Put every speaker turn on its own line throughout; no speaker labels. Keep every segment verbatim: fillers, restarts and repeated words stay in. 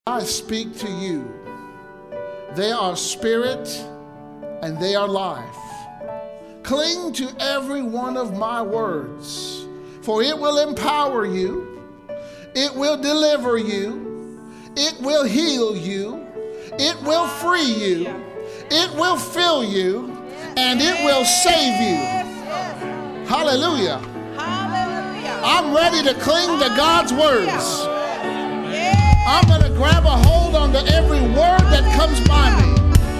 I speak to you. They are spirit and they are life. Cling to every one of my words, for it will empower you, it will deliver you, it will heal you, it will free you, it will fill you, and it will save you. Hallelujah. Hallelujah. I'm ready to cling to God's words. I'm going to grab a hold onto every word that comes by me.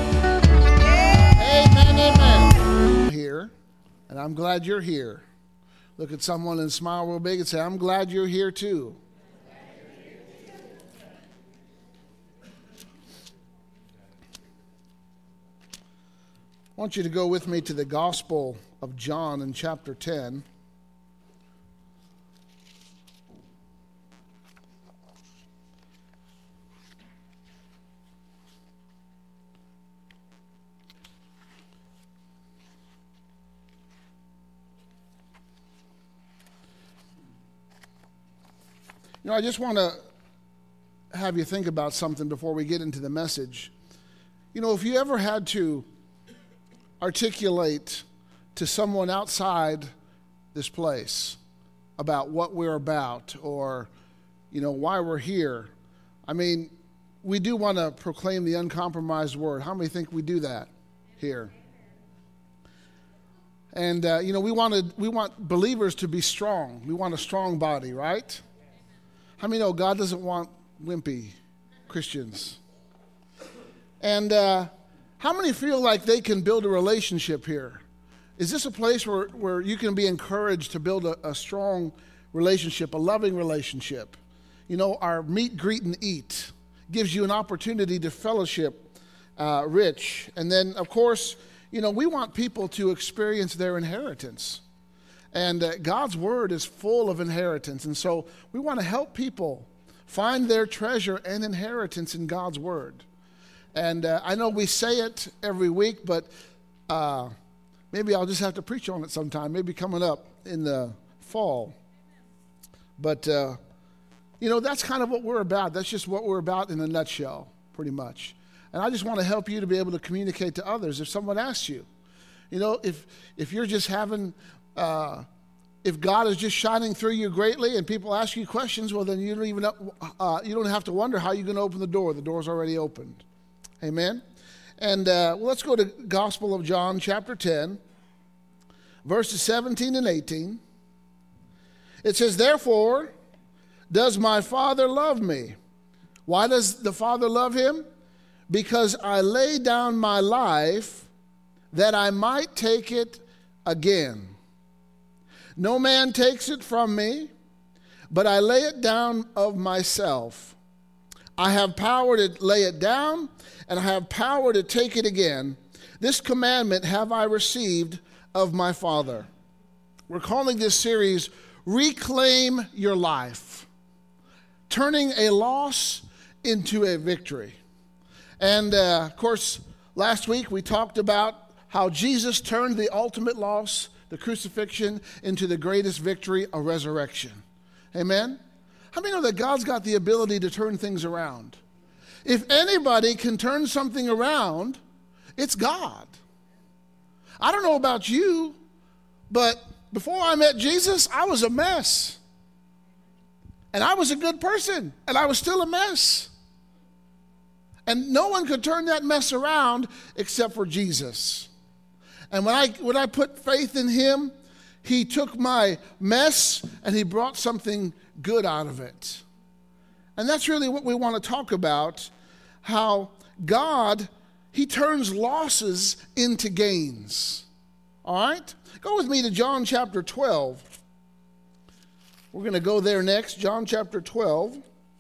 Amen, amen. I'm here, and I'm glad you're here. Look at someone and smile real big and say, I'm glad you're here too. I want you to go with me to the Gospel of John in chapter ten. You know, I just want to have you think about something before we get into the message. You know, if you ever had to articulate to someone outside this place about what we're about or, you know, why we're here, I mean, we do want to proclaim the uncompromised word. How many think we do that here? And, uh, you know, we, wanted, we want believers to be strong. We want a strong body, right? How many know God doesn't want wimpy Christians? And uh, how many feel like they can build a relationship here? Is this a place where, where you can be encouraged to build a, a strong relationship, a loving relationship? You know, our meet, greet, and eat gives you an opportunity to fellowship uh, rich. And then, of course, you know, we want people to experience their inheritance. And uh, God's word is full of inheritance. And so we want to help people find their treasure and inheritance in God's word. And uh, I know we say it every week, but uh, maybe I'll just have to preach on it sometime, maybe coming up in the fall. But, uh, you know, that's kind of what we're about. That's just what we're about in a nutshell, pretty much. And I just want to help you to be able to communicate to others if someone asks you. You know, if if you're just having... Uh, if God is just shining through you greatly and people ask you questions, well, then you don't even uh, you don't have to wonder how you're going to open the door. The door's already opened. Amen? And uh, well, let's go to Gospel of John, chapter ten, verses seventeen and eighteen. It says, therefore, does my Father love me? Why does the Father love him? Because I lay down my life that I might take it again. No man takes it from me, but I lay it down of myself. I have power to lay it down, and I have power to take it again. This commandment have I received of my Father. We're calling this series, Reclaim Your Life, turning a loss into a victory. And, uh, of course, last week we talked about how Jesus turned the ultimate loss, the crucifixion, into the greatest victory, a resurrection. Amen? How many know that God's got the ability to turn things around? If anybody can turn something around, it's God. I don't know about you, but before I met Jesus, I was a mess. And I was a good person, and I was still a mess. And no one could turn that mess around except for Jesus. And when I when I put faith in him, he took my mess and he brought something good out of it. And that's really what we want to talk about, how God, he turns losses into gains. All right? Go with me to John chapter twelve. We're going to go there next, John chapter twelve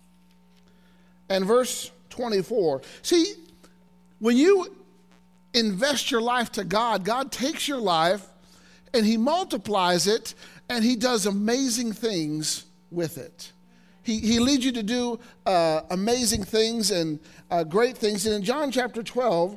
and verse twenty-four. See, when you invest your life to God, God takes your life and he multiplies it and he does amazing things with it. He, he leads you to do uh, amazing things and uh, great things. And in John chapter twelve,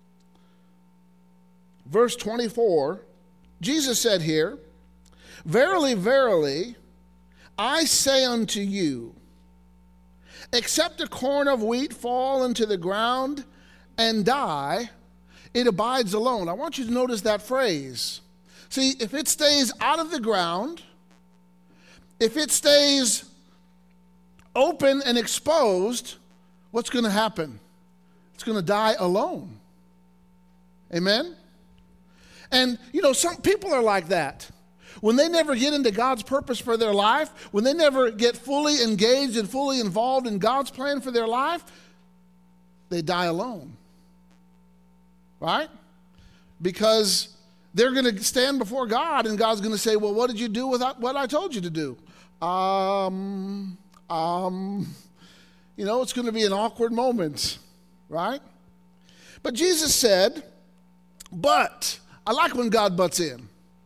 verse twenty-four, Jesus said here, verily, verily, I say unto you, Except a corn of wheat fall into the ground and die, it abides alone. I want you to notice that phrase. See, if it stays out of the ground, if it stays open and exposed, what's going to happen? It's going to die alone. Amen? And, you know, some people are like that. When they never get into God's purpose for their life, when they never get fully engaged and fully involved in God's plan for their life, they die alone. Right? Because they're going to stand before God and God's going to say, well, what did you do with what I told you to do? Um, um, you know, it's going to be an awkward moment, right? But Jesus said, but, I like when God butts in.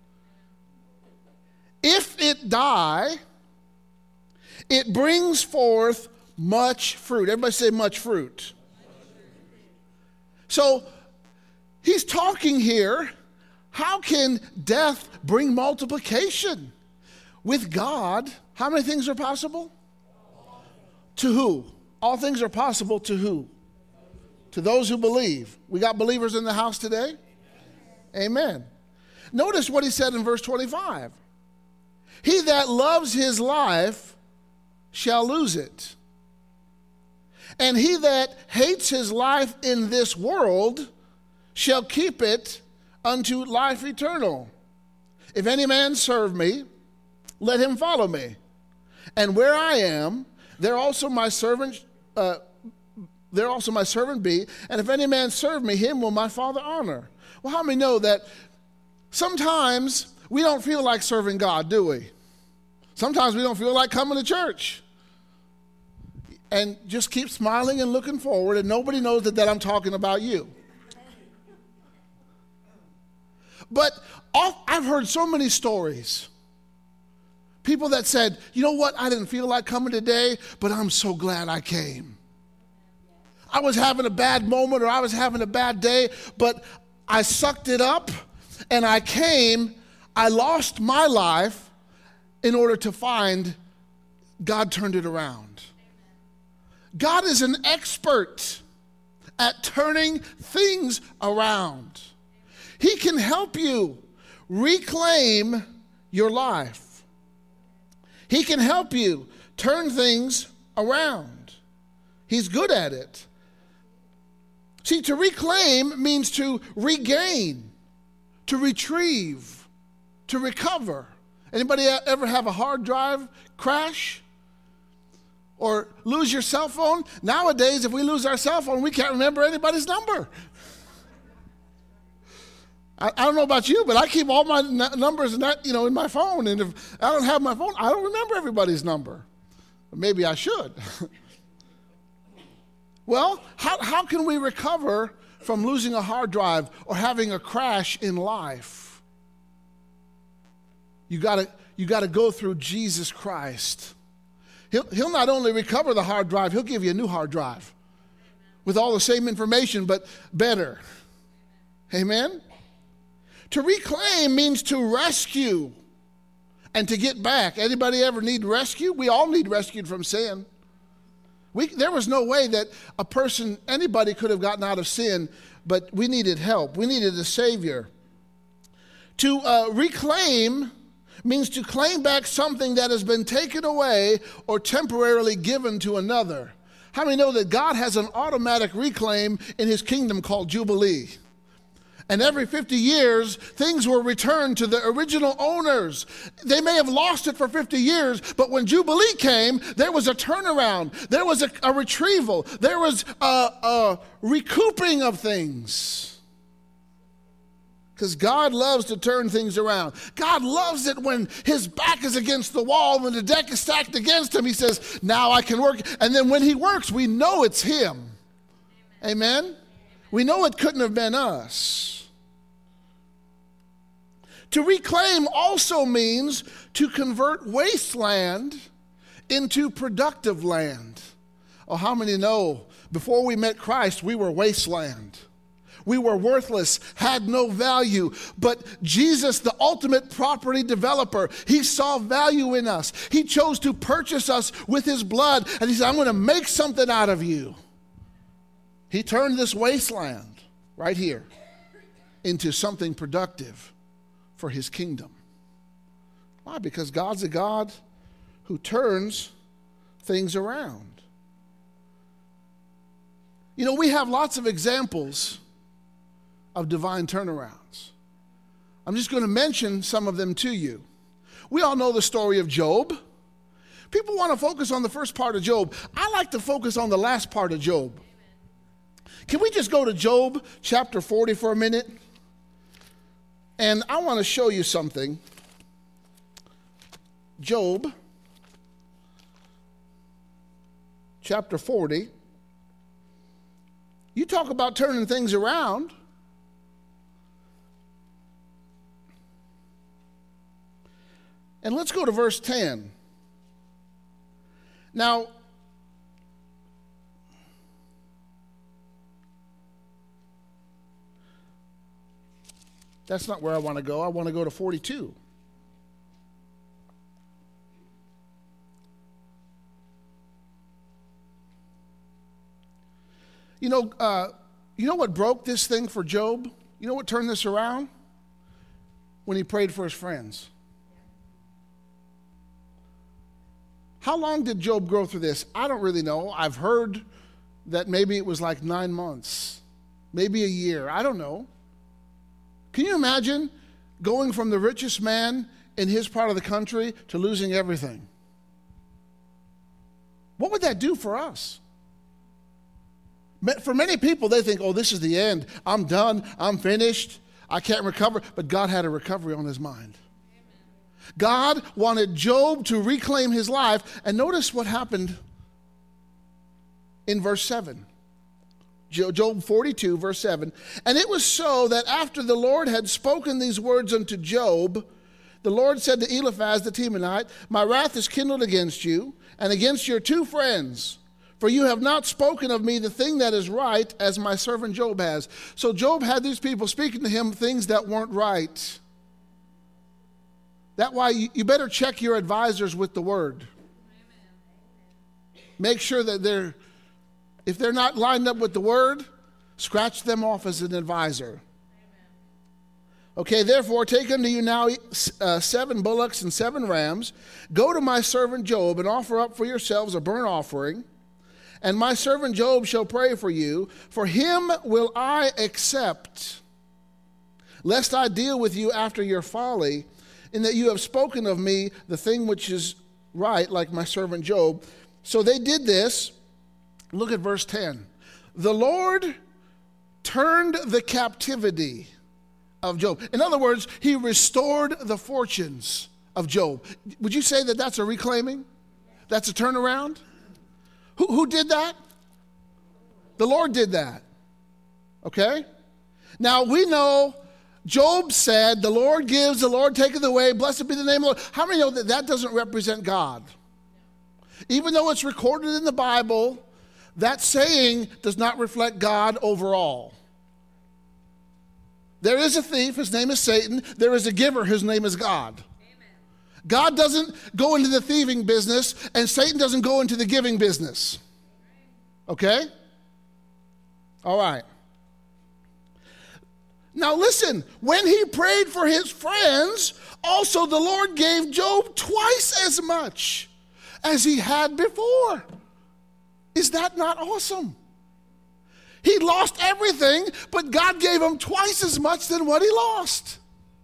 If it die, it brings forth much fruit. Everybody say much fruit. So, he's talking here, how can death bring multiplication? With God, how many things are possible? To who? All things are possible to who? To those who believe. We got believers in the house today? Amen. Notice what he said in verse twenty-five. He that loves his life shall lose it. And he that hates his life in this world shall keep it unto life eternal. If any man serve me, let him follow me. And where I am, there also my servant, uh, there also my servant be. And if any man serve me, him will my Father honor. Well, how many know that sometimes we don't feel like serving God, do we? Sometimes we don't feel like coming to church. And just keep smiling and looking forward, and nobody knows that, that I'm talking about you. But I've heard so many stories. People that said, you know what, I didn't feel like coming today, but I'm so glad I came. I was having a bad moment or I was having a bad day, but I sucked it up and I came. I lost my life in order to find God turned it around. God is an expert at turning things around. He can help you reclaim your life. He can help you turn things around. He's good at it. See, to reclaim means to regain, to retrieve, to recover. Anybody ever have a hard drive crash? Or lose your cell phone? Nowadays, if we lose our cell phone, we can't remember anybody's number. I, I don't know about you, but I keep all my n- numbers in that, you know, in my phone. And if I don't have my phone, I don't remember everybody's number. Maybe I should. Well, how, how can we recover from losing a hard drive or having a crash in life? You gotta, you gotta go through Jesus Christ. He'll, he'll not only recover the hard drive, he'll give you a new hard drive with all the same information, but better. Amen? To reclaim means to rescue and to get back. Anybody ever need rescue? We all need rescued from sin. We, there was no way that a person, anybody could have gotten out of sin, but we needed help. We needed a Savior. To uh, reclaim means to claim back something that has been taken away or temporarily given to another. How many know that God has an automatic reclaim in his kingdom called Jubilee? And every fifty years, things were returned to the original owners. They may have lost it for fifty years, but when Jubilee came, there was a turnaround. There was a, a retrieval. There was a, a recouping of things. Because God loves to turn things around. God loves it when his back is against the wall, when the deck is stacked against him. He says, now I can work. And then when he works, we know it's him. Amen? Amen? We know it couldn't have been us. To reclaim also means to convert wasteland into productive land. Oh, how many know before we met Christ, we were wasteland? We were worthless, had no value. But Jesus, the ultimate property developer, he saw value in us. He chose to purchase us with his blood. And he said, I'm going to make something out of you. He turned this wasteland right here into something productive for his kingdom. Why? Because God's a God who turns things around. You know, we have lots of examples of divine turnarounds. I'm just going to mention some of them to you. We all know the story of Job. People want to focus on the first part of Job. I like to focus on the last part of Job. Can we just go to Job chapter forty for a minute? And I want to show you something. Job chapter forty. You talk about turning things around. And let's go to verse ten. Now, that's not where I want to go. I want to go to forty-two. You know, uh, you know what broke this thing for Job? You know what turned this around? When he prayed for his friends. How long did Job go through this? I don't really know. I've heard that maybe it was like nine months, maybe a year. I don't know. Can you imagine going from the richest man in his part of the country to losing everything? What would that do for us? For many people, they think, oh, this is the end. I'm done. I'm finished. I can't recover. But God had a recovery on his mind. God wanted Job to reclaim his life. And notice what happened in verse seven. Job forty-two, verse seven. And it was so that after the Lord had spoken these words unto Job, the Lord said to Eliphaz the Temanite, my wrath is kindled against you and against your two friends, for you have not spoken of me the thing that is right, as my servant Job has. So Job had these people speaking to him things that weren't right. That's why you, you better check your advisors with the word. Make sure that they're, if they're not lined up with the word, scratch them off as an advisor. Okay, therefore, take unto you now uh, seven bullocks and seven rams. Go to my servant Job and offer up for yourselves a burnt offering. And my servant Job shall pray for you. For him will I accept, lest I deal with you after your folly, in that you have spoken of me the thing which is right, like my servant Job. So they did this. Look at verse ten. The Lord turned the captivity of Job. In other words, he restored the fortunes of Job. Would you say that that's a reclaiming? That's a turnaround? Who, who did that? The Lord did that. Okay? Now we know Job said, the Lord gives, the Lord taketh away, blessed be the name of the Lord. How many know that that doesn't represent God? Even though it's recorded in the Bible, that saying does not reflect God overall. There is a thief, his name is Satan. There is a giver, his name is God. God doesn't go into the thieving business, and Satan doesn't go into the giving business. Okay? All right. Now listen, when he prayed for his friends, also the Lord gave Job twice as much as he had before. Is that not awesome? He lost everything, but God gave him twice as much than what he lost.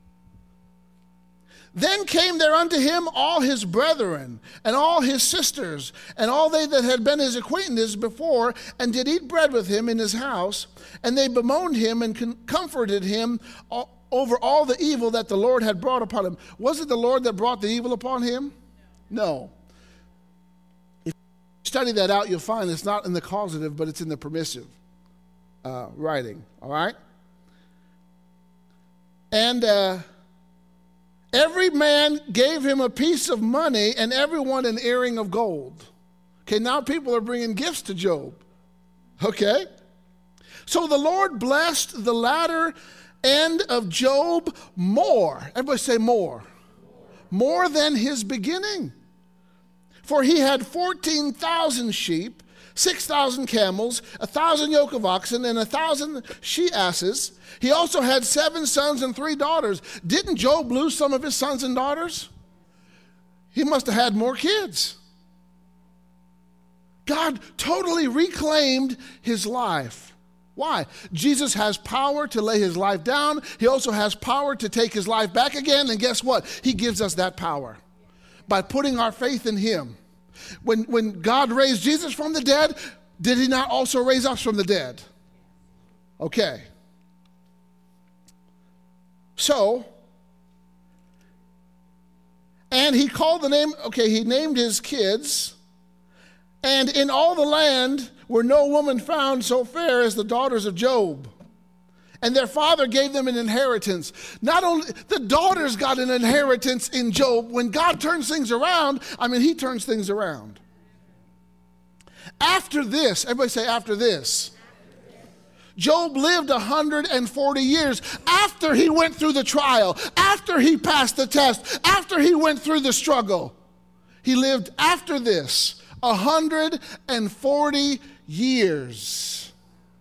Then came there unto him all his brethren, and all his sisters, and all they that had been his acquaintances before, and did eat bread with him in his house. And they bemoaned him and com- comforted him all, over all the evil that the Lord had brought upon him. Was it the Lord that brought the evil upon him? No. If you study that out, you'll find it's not in the causative, but it's in the permissive uh, writing. All right? And... Uh, Every man gave him a piece of money, and everyone an earring of gold. Okay, now people are bringing gifts to Job. Okay? So the Lord blessed the latter end of Job more. Everybody say more. More than his beginning. For he had fourteen thousand sheep, six thousand camels, a thousand yoke of oxen, and a thousand she-asses. He also had seven sons and three daughters. Didn't Job lose some of his sons and daughters? He must have had more kids. God totally reclaimed his life. Why? Jesus has power to lay his life down. He also has power to take his life back again. And guess what? He gives us that power by putting our faith in him. When, when God raised Jesus from the dead, did he not also raise us from the dead? Okay. So, and he called the name, okay, he named his kids. And in all the land were no woman found so fair as the daughters of Job. And their father gave them an inheritance. Not only, the daughters got an inheritance in Job. When God turns things around, I mean, he turns things around. After this, everybody say after this. Job lived one hundred forty years after he went through the trial, after he passed the test, after he went through the struggle. He lived after this one hundred forty years.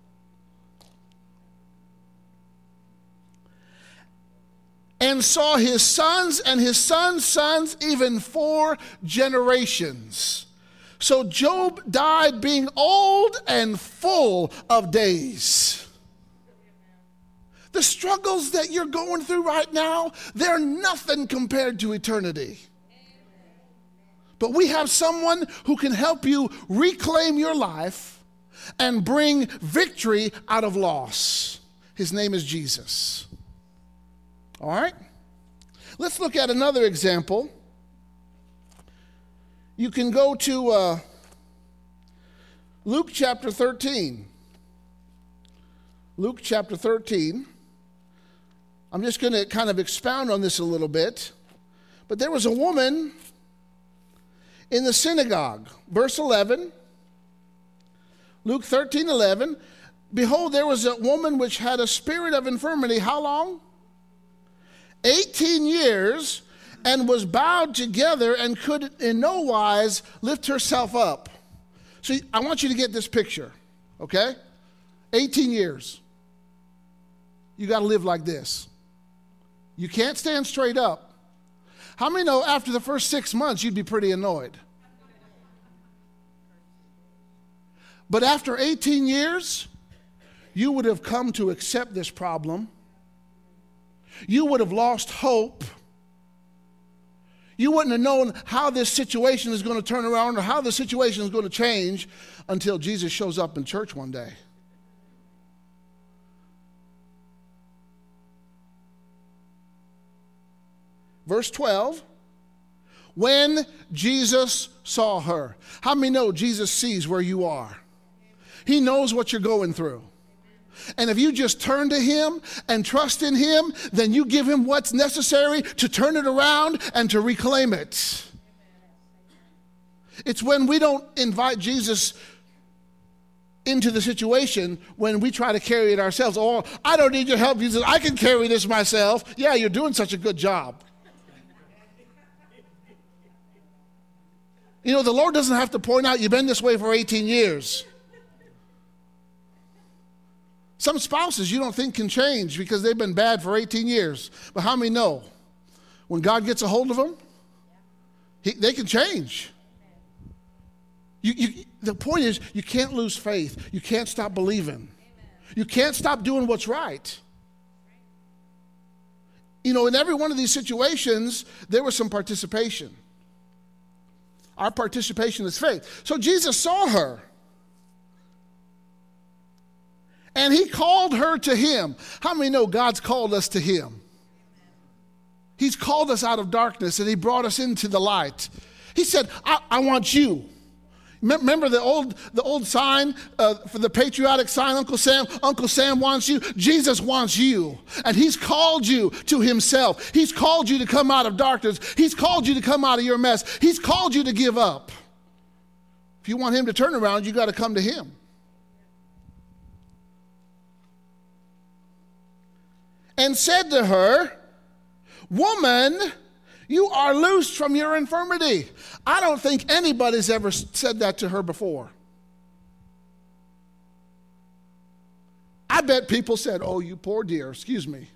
And saw his sons and his sons' sons, even four generations. So Job died being old and full of days. The struggles that you're going through right now, they're nothing compared to eternity. But we have someone who can help you reclaim your life and bring victory out of loss. His name is Jesus. All right? Let's look at another example. You can go to uh, Luke chapter thirteen. Luke chapter thirteen. I'm just going to kind of expound on this a little bit. But there was a woman in the synagogue. Verse eleven. Luke thirteen eleven. Behold, there was a woman which had a spirit of infirmity. How long? eighteen years, and was bowed together and could in no wise lift herself up. So I want you to get this picture, okay? eighteen years. You got to live like this. You can't stand straight up. How many know after the first six months you'd be pretty annoyed? But after eighteen years, you would have come to accept this problem. You would have lost hope. You wouldn't have known how this situation is going to turn around or how the situation is going to change until Jesus shows up in church one day. Verse twelve, when Jesus saw her. How many know Jesus sees where you are? He knows what you're going through. And if you just turn to him and trust in him, then you give him what's necessary to turn it around and to reclaim it. It's when we don't invite Jesus into the situation when we try to carry it ourselves. Oh, I don't need your help, Jesus. I can carry this myself. Yeah, you're doing such a good job. You know, the Lord doesn't have to point out you've been this way for eighteen years. Some spouses you don't think can change because they've been bad for eighteen years. But how many know? When God gets a hold of them, he, they can change. You, you, the point is, you can't lose faith. You can't stop believing. You can't stop doing what's right. You know, in every one of these situations, there was some participation. Our participation is faith. So Jesus saw her. And he called her to him. How many know God's called us to him? He's called us out of darkness and he brought us into the light. He said, I, I want you. Remember the old, the old sign uh, for the patriotic sign, Uncle Sam? Uncle Sam wants you. Jesus wants you. And he's called you to himself. He's called you to come out of darkness. He's called you to come out of your mess. He's called you to give up. If you want him to turn around, you got to come to him. and said to her, "Woman, you are loosed from your infirmity." I don't think anybody's ever said that to her before. I bet people said, "Oh, you poor dear, excuse me.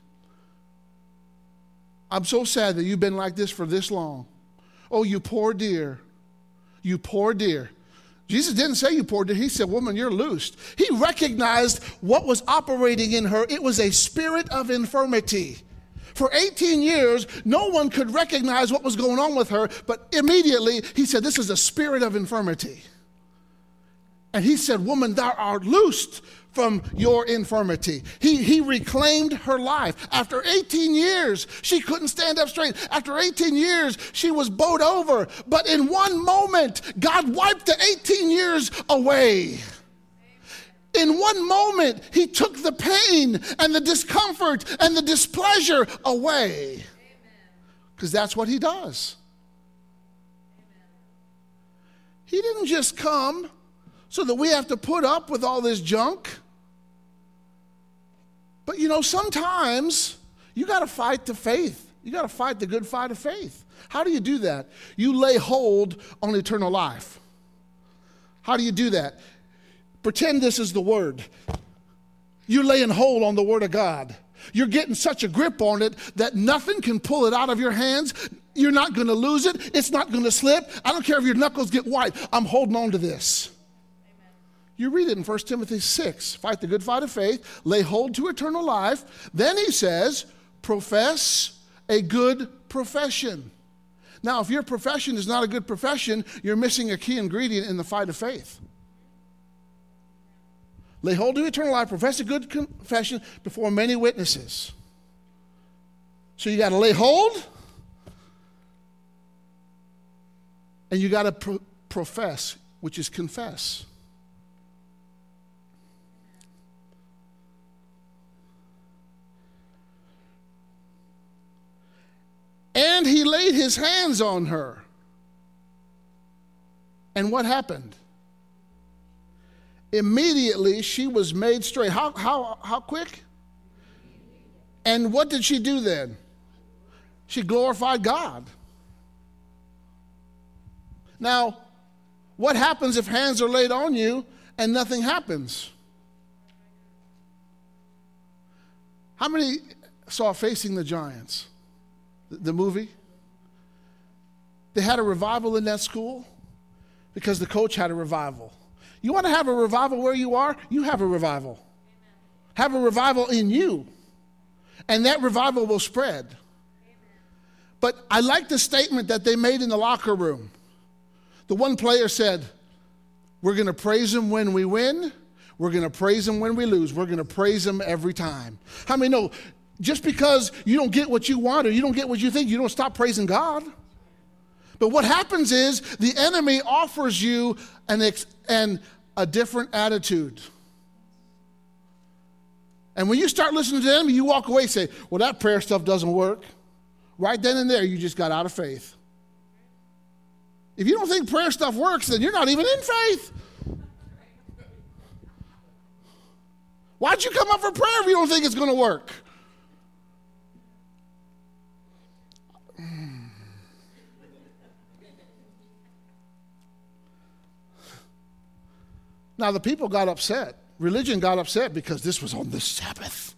I'm so sad that you've been like this for this long. Oh, you poor dear, you poor dear." Jesus didn't say you poor dear. He said, "Woman, you're loosed." He recognized what was operating in her. It was a spirit of infirmity. For eighteen years, no one could recognize what was going on with her, but immediately he said, "This is a spirit of infirmity." And he said, "Woman, thou art loosed from your infirmity." He, he reclaimed her life. After eighteen years, she couldn't stand up straight. After eighteen years, she was bowed over. But in one moment, God wiped the eighteen years away. In one moment, he took the pain and the discomfort and the displeasure away. Because that's what he does. Amen. He didn't just come so that we have to put up with all this junk. But you know, sometimes you got to fight the faith. You got to fight the good fight of faith. How do you do that? You lay hold on eternal life. How do you do that? Pretend this is the Word. You're laying hold on the Word of God. You're getting such a grip on it that nothing can pull it out of your hands. You're not going to lose it. It's not going to slip. I don't care if your knuckles get white. I'm holding on to this. Amen. You read it in First Timothy six. Fight the good fight of faith. Lay hold to eternal life. Then he says, profess a good profession. Now, if your profession is not a good profession, you're missing a key ingredient in the fight of faith. Lay hold to eternal life, profess a good confession before many witnesses. So you got to lay hold, and you got to pro- profess, which is confess. And he laid his hands on her. And what happened? Immediately, she was made straight. How, how, how quick? And what did she do then? She glorified God. Now, what happens if hands are laid on you and nothing happens? How many saw Facing the Giants, the, the movie? They had a revival in that school because the coach had a revival. You want to have a revival where you are? You have a revival. Amen. Have a revival in you. And that revival will spread. Amen. But I like the statement that they made in the locker room. The one player said, "We're going to praise him when we win. We're going to praise him when we lose. We're going to praise him every time." How many know, just because you don't get what you want or you don't get what you think, you don't stop praising God? But what happens is the enemy offers you an ex- an, a different attitude. And when you start listening to them, you walk away and say, "Well, that prayer stuff doesn't work." Right then and there, you just got out of faith. If you don't think prayer stuff works, then you're not even in faith. Why'd you come up for prayer if you don't think it's going to work? Now, the people got upset. Religion got upset because this was on the Sabbath.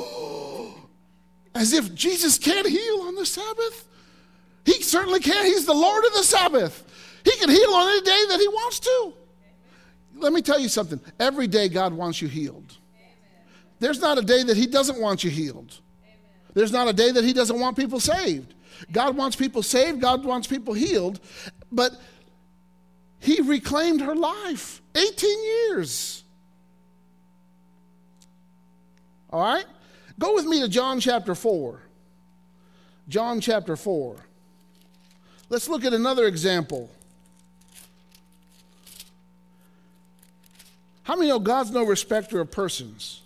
As if Jesus can't heal on the Sabbath. He certainly can. He's the Lord of the Sabbath. He can heal on any day that he wants to. Let me tell you something. Every day God wants you healed. There's not a day that he doesn't want you healed. There's not a day that he doesn't want people saved. God wants people saved. God wants people healed. But he reclaimed her life. eighteen years. All right? Go with me to John chapter four. John chapter four. Let's look at another example. How many know God's no respecter of persons?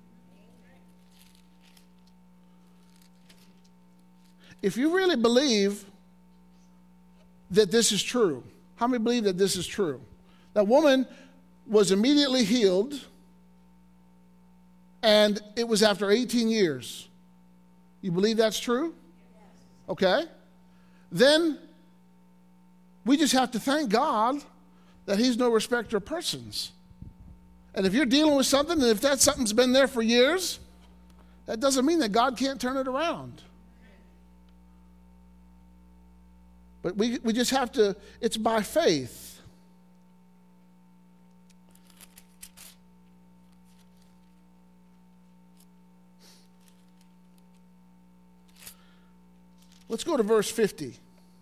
If you really believe that this is true, how many believe that this is true? That woman was immediately healed, and it was after eighteen years. You believe that's true? Okay. Then we just have to thank God that he's no respecter of persons. And if you're dealing with something, and if that something's been there for years, that doesn't mean that God can't turn it around. But we, we just have to, it's by faith. Let's go to verse fifty.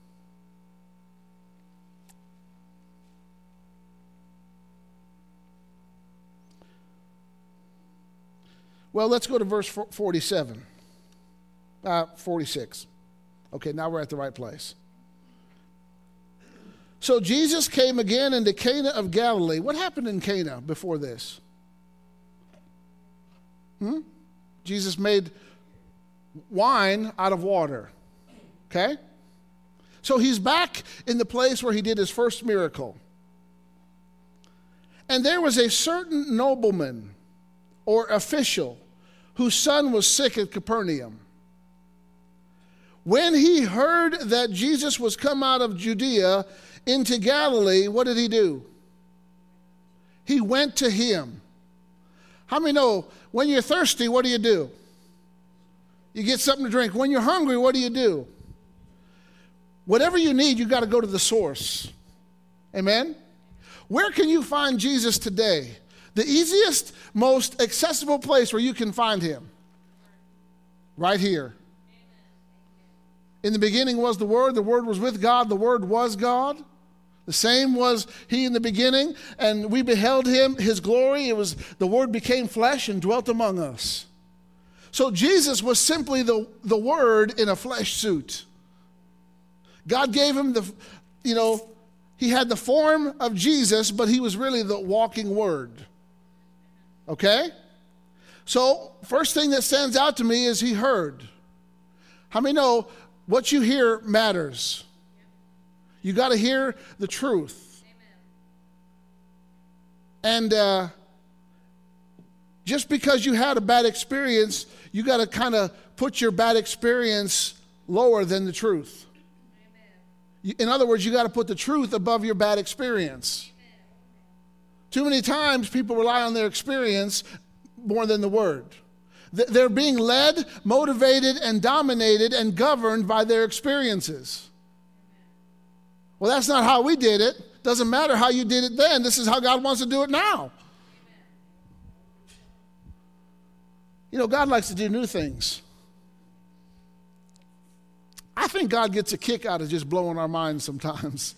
Well, let's go to verse forty-seven. Uh, forty-six. Okay, now we're at the right place. So Jesus came again into Cana of Galilee. What happened in Cana before this? Hmm? Jesus made wine out of water. Okay? So he's back in the place where he did his first miracle. And there was a certain nobleman or official whose son was sick at Capernaum. When he heard that Jesus was come out of Judea into Galilee, what did he do? He went to him. How many know when you're thirsty, what do you do? You get something to drink. When you're hungry, what do you do? Whatever you need, you got to go to the source. Amen? Where can you find Jesus today? The easiest, most accessible place where you can find him. Right here. In the beginning was the Word. The Word was with God. The Word was God. The same was he in the beginning. And we beheld him, his glory. It was the Word became flesh and dwelt among us. So Jesus was simply the, the Word in a flesh suit. God gave him the, you know, he had the form of Jesus, but he was really the walking Word. Okay? So, first thing that stands out to me is he heard. How many know what you hear matters? You got to hear the truth. Amen. And uh, just because you had a bad experience, you got to kind of put your bad experience lower than the truth. Amen. In other words, you got to put the truth above your bad experience. Too many times people rely on their experience more than the Word. They're being led, motivated, and dominated and governed by their experiences. Well, that's not how we did it. Doesn't matter how you did it then. This is how God wants to do it now. You know, God likes to do new things. I think God gets a kick out of just blowing our minds sometimes.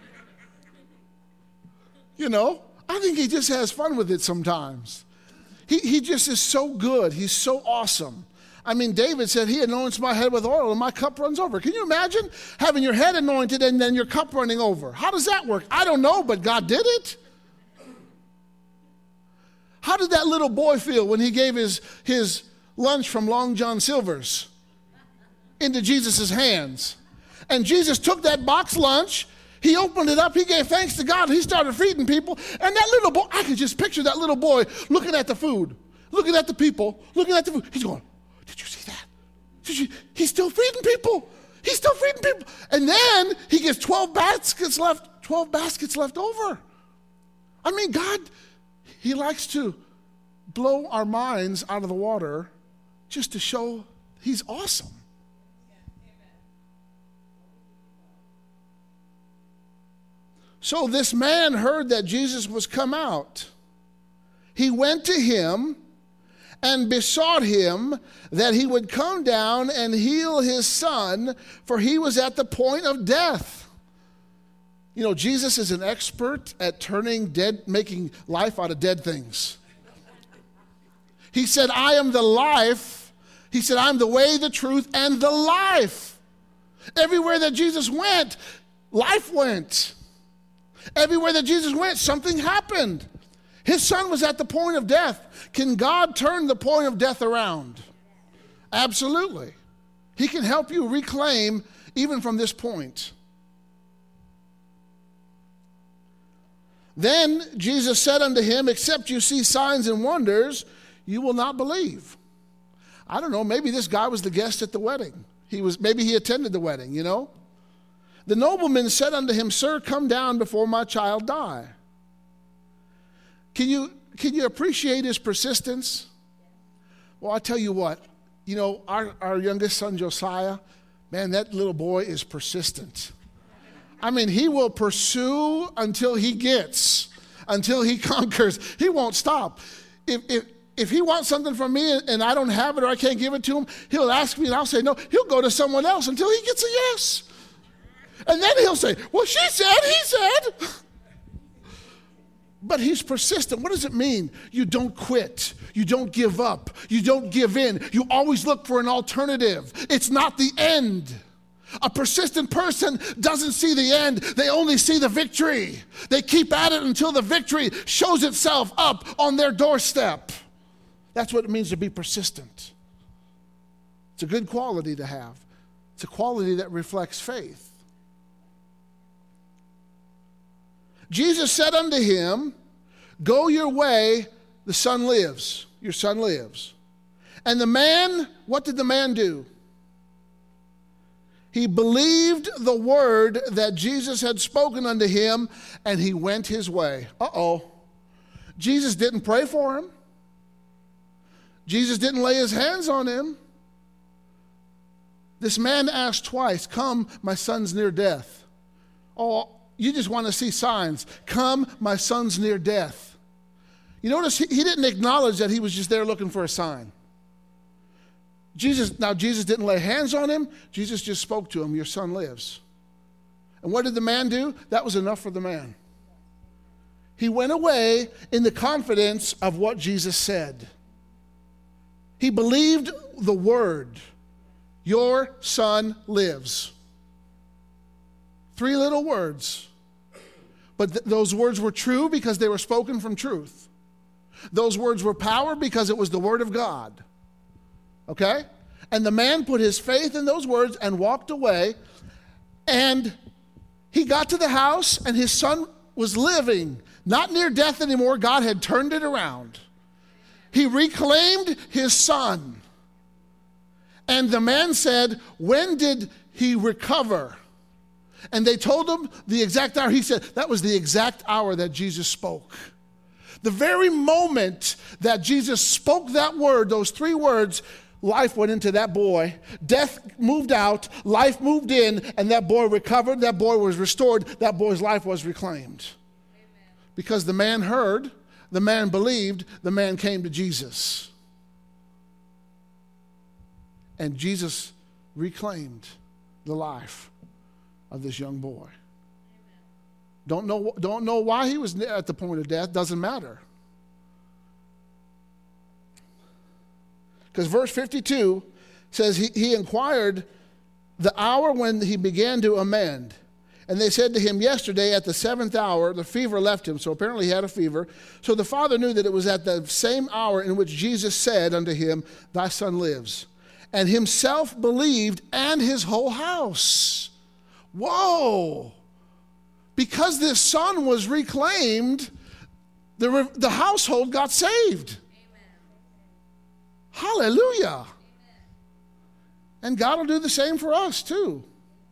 You know? I think he just has fun with it sometimes. He, he just is so good. He's so awesome. I mean, David said, he anoints my head with oil and my cup runs over. Can you imagine having your head anointed and then your cup running over? How does that work? I don't know, but God did it. How did that little boy feel when he gave his, his lunch from Long John Silver's into Jesus' hands? And Jesus took that box lunch. He opened it up. He gave thanks to God. He started feeding people. And that little boy, I could just picture that little boy looking at the food, looking at the people, looking at the food. He's going, did you see that? Did you? He's still feeding people. He's still feeding people. And then he gets twelve baskets left, twelve baskets left over. I mean, God, he likes to blow our minds out of the water just to show he's awesome. So this man heard that Jesus was come out. He went to him and besought him that he would come down and heal his son, for he was at the point of death. You know, Jesus is an expert at turning dead, making life out of dead things. He said, I am the life. He said, I'm the way, the truth, and the life. Everywhere that Jesus went, life went. Everywhere that Jesus went, something happened. His son was at the point of death. Can God turn the point of death around? Absolutely. He can help you reclaim even from this point. Then Jesus said unto him, except you see signs and wonders, you will not believe. I don't know, maybe this guy was the guest at the wedding. He was, maybe he attended the wedding, you know. The nobleman said unto him, Sir, come down before my child die. Can you, can you appreciate his persistence? Well, I tell you what, you know, our, our youngest son, Josiah, man, that little boy is persistent. I mean, he will pursue until he gets, until he conquers. He won't stop. If, if, if he wants something from me and I don't have it or I can't give it to him, he'll ask me and I'll say no. He'll go to someone else until he gets a yes. And then he'll say, well, she said, he said. But he's persistent. What does it mean? You don't quit. You don't give up. You don't give in. You always look for an alternative. It's not the end. A persistent person doesn't see the end. They only see the victory. They keep at it until the victory shows itself up on their doorstep. That's what it means to be persistent. It's a good quality to have. It's a quality that reflects faith. Jesus said unto him, Go your way, the son lives. Your son lives. And the man, what did the man do? He believed the word that Jesus had spoken unto him, and he went his way. Uh-oh. Jesus didn't pray for him. Jesus didn't lay his hands on him. This man asked twice, Come, my son's near death. Oh, you just want to see signs. Come, my son's near death. You notice he, he didn't acknowledge that he was just there looking for a sign. Jesus, now Jesus didn't lay hands on him. Jesus just spoke to him, Your son lives. And what did the man do? That was enough for the man. He went away in the confidence of what Jesus said. He believed the word. Your son lives. Three little words. But th- those words were true because they were spoken from truth. Those words were power because it was the word of God. Okay? And the man put his faith in those words and walked away. And he got to the house and his son was living. Not near death anymore. God had turned it around. He reclaimed his son. And the man said, When did he recover? And they told him the exact hour. He said, that was the exact hour that Jesus spoke. The very moment that Jesus spoke that word, those three words, life went into that boy. Death moved out, life moved in, and that boy recovered, that boy was restored, that boy's life was reclaimed. Amen. Because the man heard, the man believed, the man came to Jesus. And Jesus reclaimed the life of this young boy. Amen. Don't know, don't know why he was at the point of death. Doesn't matter. Because verse fifty-two says he, he inquired the hour when he began to amend. And they said to him, yesterday at the seventh hour, the fever left him. So apparently he had a fever. So the father knew that it was at the same hour in which Jesus said unto him, Thy son lives. And himself believed, and his whole house. Whoa! Because this son was reclaimed, the, the household got saved. Amen. Hallelujah. Amen. And God will do the same for us too.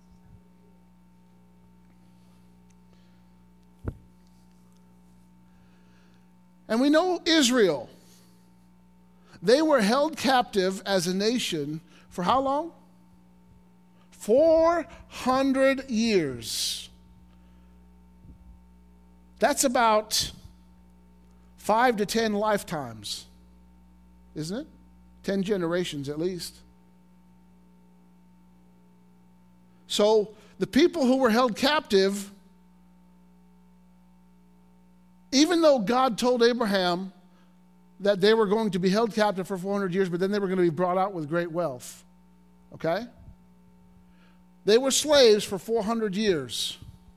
And we know Israel. They were held captive as a nation for how long? four hundred years. That's about five to ten lifetimes, isn't it? Ten generations at least. So the people who were held captive, even though God told Abraham that they were going to be held captive for four hundred years, but then they were going to be brought out with great wealth. Okay? They were slaves for four hundred years.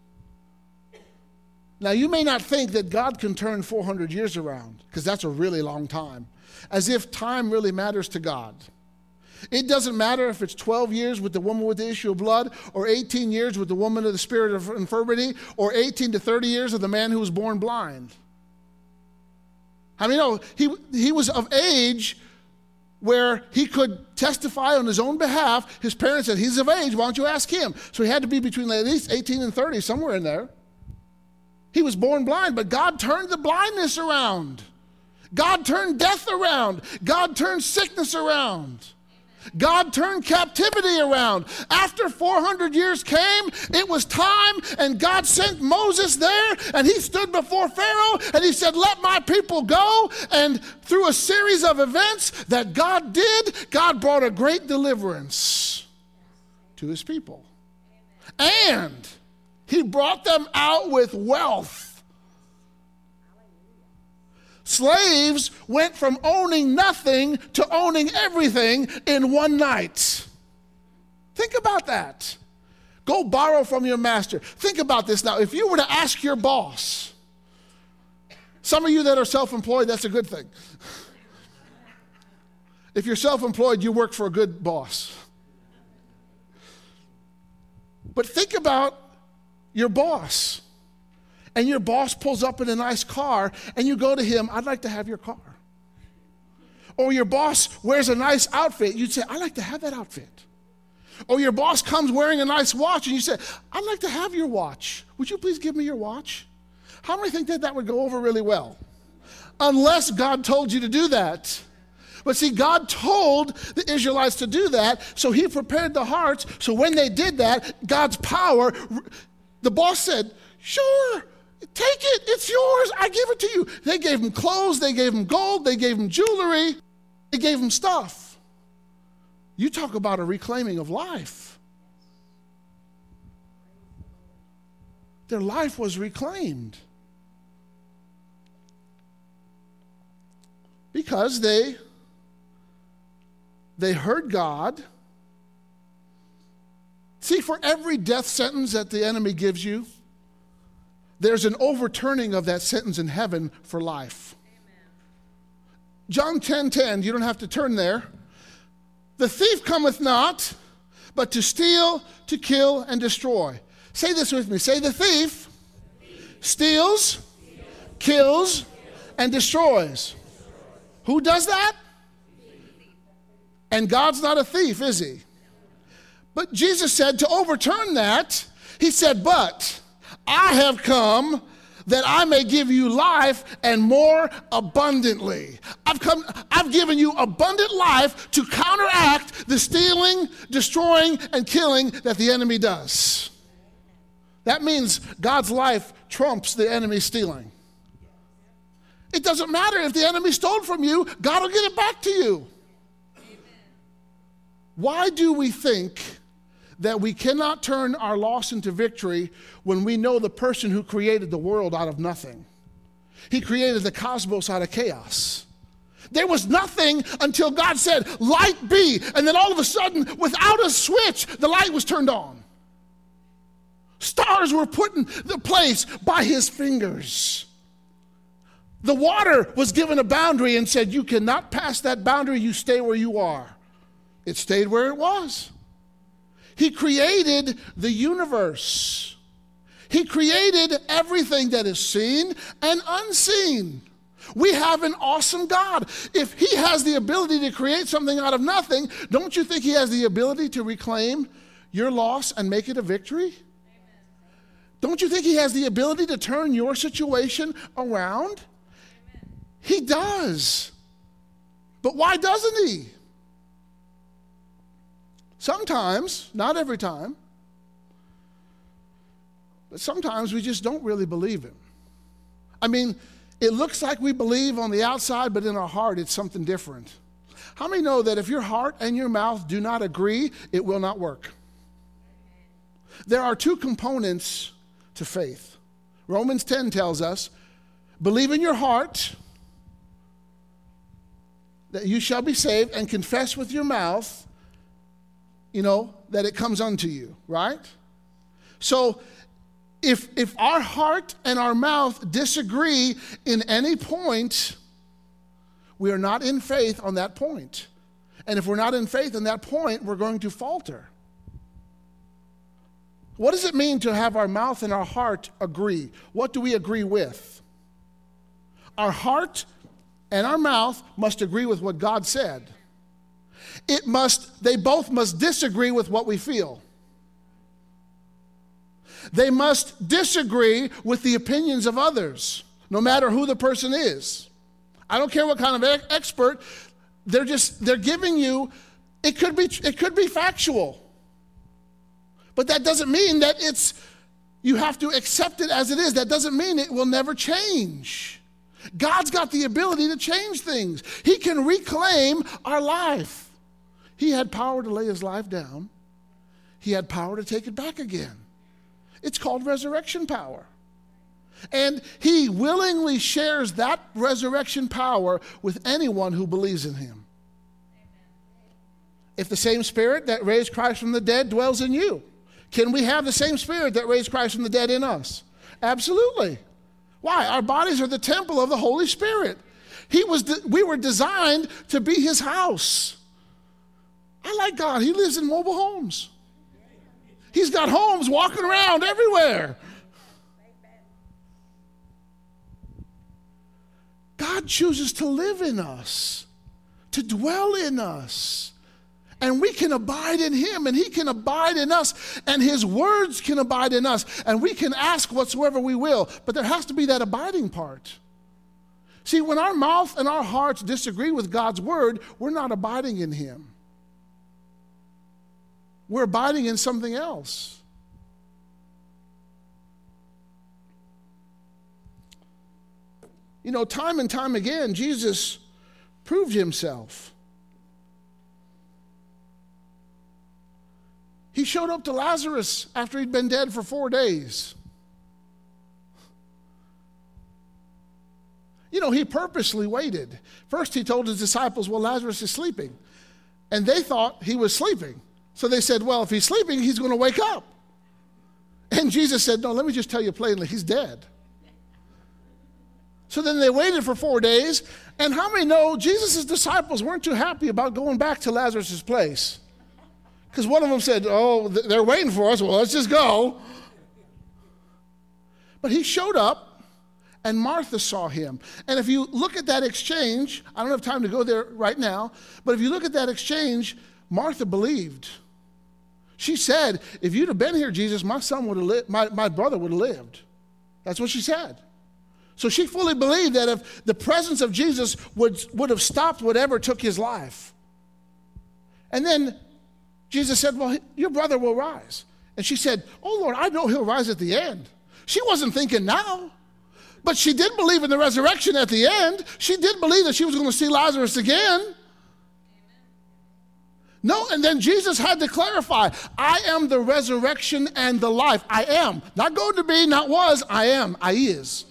Now, you may not think that God can turn four hundred years around, because that's a really long time. As if time really matters to God. It doesn't matter if it's twelve years with the woman with the issue of blood, or eighteen years with the woman of the spirit of infirmity, or eighteen to thirty years of the man who was born blind. I mean, no, he, he was of age where he could testify on his own behalf. His parents said, he's of age, why don't you ask him? So he had to be between at least eighteen and thirty, somewhere in there. He was born blind, but God turned the blindness around. God turned death around. God turned sickness around. God turned captivity around. After four hundred years came, it was time, and God sent Moses there, and he stood before Pharaoh, and he said, let my people go. And through a series of events that God did, God brought a great deliverance to his people. And he brought them out with wealth. Slaves went from owning nothing to owning everything in one night. Think about that. Go borrow from your master. Think about this now. If you were to ask your boss, some of you that are self-employed, that's a good thing. If you're self-employed, you work for a good boss. But think about your boss. And your boss pulls up in a nice car, and you go to him, I'd like to have your car. Or your boss wears a nice outfit, you'd say, I'd like to have that outfit. Or your boss comes wearing a nice watch, and you say, I'd like to have your watch. Would you please give me your watch? How many think that that would go over really well? Unless God told you to do that. But see, God told the Israelites to do that, so he prepared the hearts, so when they did that, God's power, the boss said, sure. Take it. It's yours. I give it to you. They gave him clothes. They gave him gold. They gave him jewelry. They gave him stuff. You talk about a reclaiming of life. Their life was reclaimed. Because they, they heard God. See, for every death sentence that the enemy gives you, there's an overturning of that sentence in heaven for life. Amen. John ten ten, you don't have to turn there. The thief cometh not, but to steal, to kill, and destroy. Say this with me. Say, the thief steals, kills, and destroys. Who does that? And God's not a thief, is he? But Jesus said to overturn that, he said, but I have come that I may give you life and more abundantly. I've come, I've given you abundant life to counteract the stealing, destroying, and killing that the enemy does. That means God's life trumps the enemy stealing. It doesn't matter if the enemy stole from you, God will get it back to you. Amen. Why do we think that we cannot turn our loss into victory when we know the person who created the world out of nothing? He created the cosmos out of chaos. There was nothing until God said, light be, and then all of a sudden, without a switch, the light was turned on. Stars were put in the place by his fingers. The water was given a boundary and said, you cannot pass that boundary, you stay where you are. It stayed where it was. He created the universe. He created everything that is seen and unseen. We have an awesome God. If he has the ability to create something out of nothing, don't you think he has the ability to reclaim your loss and make it a victory? Amen. Don't you think he has the ability to turn your situation around? Amen. He does. But why doesn't he? Sometimes, not every time, but sometimes we just don't really believe him. I mean, it looks like we believe on the outside, but in our heart it's something different. How many know that if your heart and your mouth do not agree, it will not work? There are two components to faith. Romans ten tells us, believe in your heart that you shall be saved, and confess with your mouth, you know, that it comes unto you, right? So if if our heart and our mouth disagree in any point, we are not in faith on that point. And if we're not in faith on that point, we're going to falter. What does it mean to have our mouth and our heart agree? What do we agree with? Our heart and our mouth must agree with what God said. it must, they both must disagree with what we feel. They must disagree with the opinions of others, no matter who the person is. I don't care what kind of expert, they're just, they're giving you, it could be, it could be factual. But that doesn't mean that it's, you have to accept it as it is. That doesn't mean it will never change. God's got the ability to change things. He can reclaim our life. He had power to lay his life down. He had power to take it back again. It's called resurrection power. And he willingly shares that resurrection power with anyone who believes in him. If the same Spirit that raised Christ from the dead dwells in you, can we have the same Spirit that raised Christ from the dead in us? Absolutely. Why? Our bodies are the temple of the Holy Spirit. He was. De- we were designed to be his house. I like God. He lives in mobile homes. He's got homes walking around everywhere. God chooses to live in us, to dwell in us. And we can abide in him, and he can abide in us, and his words can abide in us, and we can ask whatsoever we will. But there has to be that abiding part. See, when our mouth and our hearts disagree with God's word, we're not abiding in him. We're abiding in something else. You know, time and time again, Jesus proved himself. He showed up to Lazarus after he'd been dead for four days. You know, he purposely waited. First, he told his disciples, well, Lazarus is sleeping. And they thought he was sleeping. So they said, well, if he's sleeping, he's going to wake up. And Jesus said, no, let me just tell you plainly, he's dead. So then they waited for four days. And how many know Jesus' disciples weren't too happy about going back to Lazarus' place? Because one of them said, oh, they're waiting for us. Well, let's just go. But he showed up, and Martha saw him. And if you look at that exchange, I don't have time to go there right now, but if you look at that exchange, Martha believed. She said, if you'd have been here, Jesus, my son would have lived, my, my brother would have lived. That's what she said. So she fully believed that if the presence of Jesus would, would have stopped whatever took his life. And then Jesus said, well, your brother will rise. And she said, oh, Lord, I know he'll rise at the end. She wasn't thinking now, but she did believe in the resurrection at the end. She did believe that she was going to see Lazarus again. Amen. No, and then Jesus had to clarify, I am the resurrection and the life. I am. Not going to be, not was, I am. I is.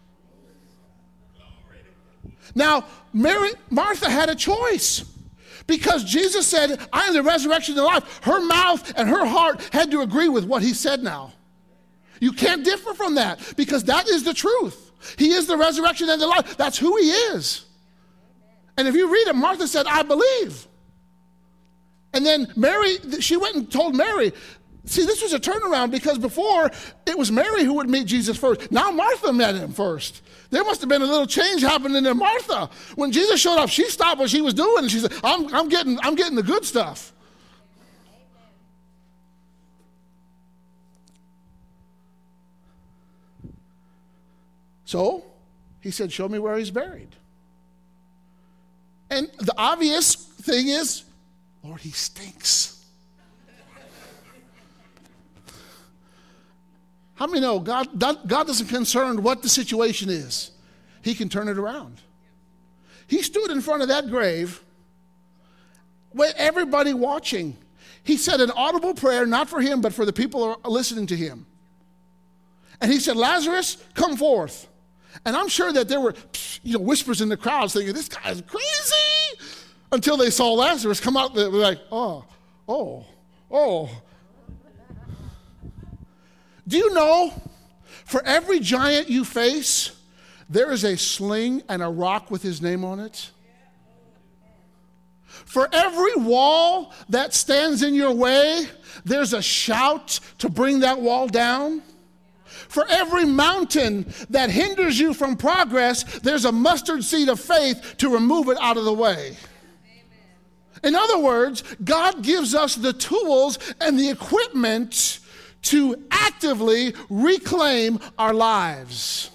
Now, Mary, Martha had a choice. Because Jesus said, I am the resurrection and the life. Her mouth and her heart had to agree with what he said now. You can't differ from that because that is the truth. He is the resurrection and the life. That's who he is. And if you read it, Martha said, I believe. And then Mary, she went and told Mary. See, this was a turnaround because before it was Mary who would meet Jesus first. Now Martha met him first. There must have been a little change happening in Martha. When Jesus showed up, she stopped what she was doing and she said, I'm, I'm, getting, I'm getting the good stuff. So he said, show me where he's buried. And the obvious thing is, Lord, he stinks. How many know God, God doesn't concern what the situation is? He can turn it around. He stood in front of that grave with everybody watching. He said an audible prayer, not for him, but for the people listening to him. And he said, Lazarus, come forth. And I'm sure that there were, you know, whispers in the crowd thinking, this guy's crazy. Until they saw Lazarus come out, they were like, oh, oh, oh. Do you know, for every giant you face, there is a sling and a rock with his name on it? For every wall that stands in your way, there's a shout to bring that wall down. For every mountain that hinders you from progress, there's a mustard seed of faith to remove it out of the way. In other words, God gives us the tools and the equipment to actively reclaim our lives.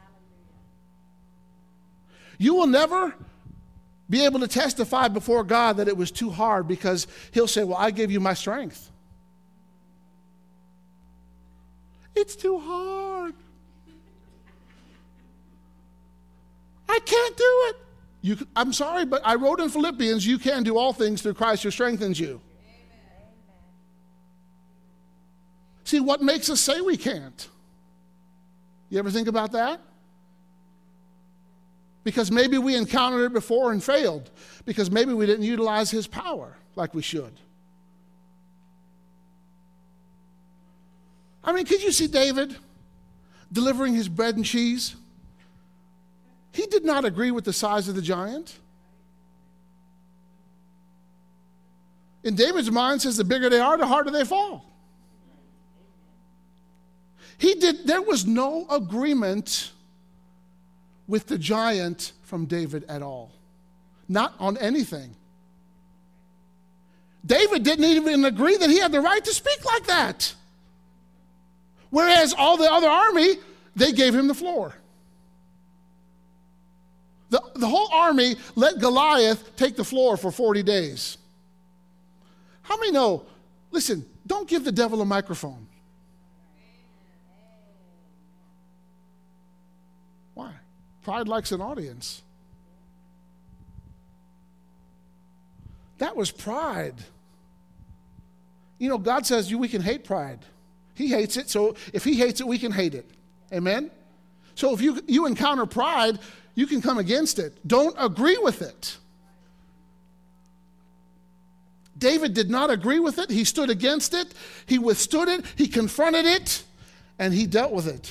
You will never be able to testify before God that it was too hard, because he'll say, well, I gave you my strength. It's too hard. I can't do it. You, I'm sorry, but I wrote in Philippians, you can do all things through Christ who strengthens you. Amen. See, what makes us say we can't? You ever think about that? Because maybe we encountered it before and failed. Because maybe we didn't utilize his power like we should. I mean, could you see David delivering his bread and cheese? He did not agree with the size of the giant. In David's mind, says the bigger they are, the harder they fall. He did, there was no agreement with the giant from David at all. Not on anything. David didn't even agree that he had the right to speak like that. Whereas all the other army, they gave him the floor. The, the whole army let Goliath take the floor for forty days. How many know, listen, don't give the devil a microphone. Why? Pride likes an audience. That was pride. You know, God says you, we can hate pride. He hates it, so if he hates it, we can hate it. Amen? So if you, you encounter pride, you can come against it. Don't agree with it. David did not agree with it. He stood against it. He withstood it. He confronted it, and he dealt with it.